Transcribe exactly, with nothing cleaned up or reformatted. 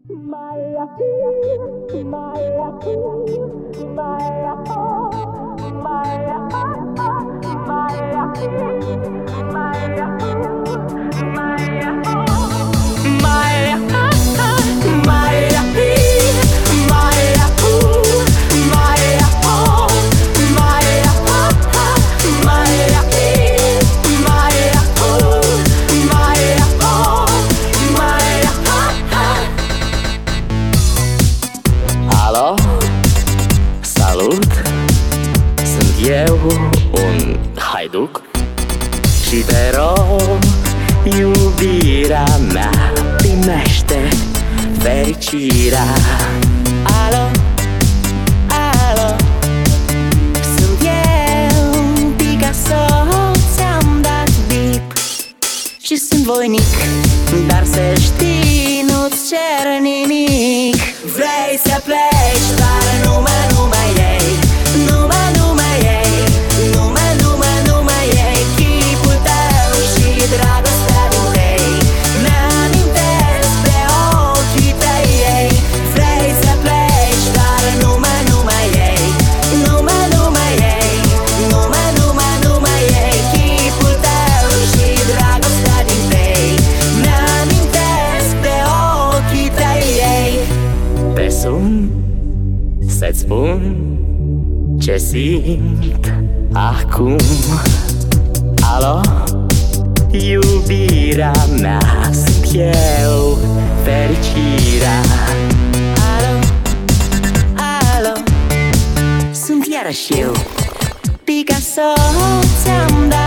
Alo, salut, sunt eu, un haiduc și te rog, iubirea mea, primește fericirea. Alo, alo, sunt eu, Picasso, ți-am dat bip și sunt voinic, dar să știi, nu-ți cer nimic. Vrei să pleci, dar nume, nume ei, nume, nume ei, nume, nume, nume ei, chipul tău și dragostea din tei, mi-amintesc de ochii tăi ei. Vrei să pleci, dar nume, nume ei, nume, nume ei, nume, nume, nume ei, chipul tău și dragostea din tei, mi-amintesc de ochii tăi ei. Te sun să-ți spun ce simt acum. Alo, iubirea mea, sunt eu, fericirea. Alo, alo, sunt iarăși eu, Picasso, ți-am dat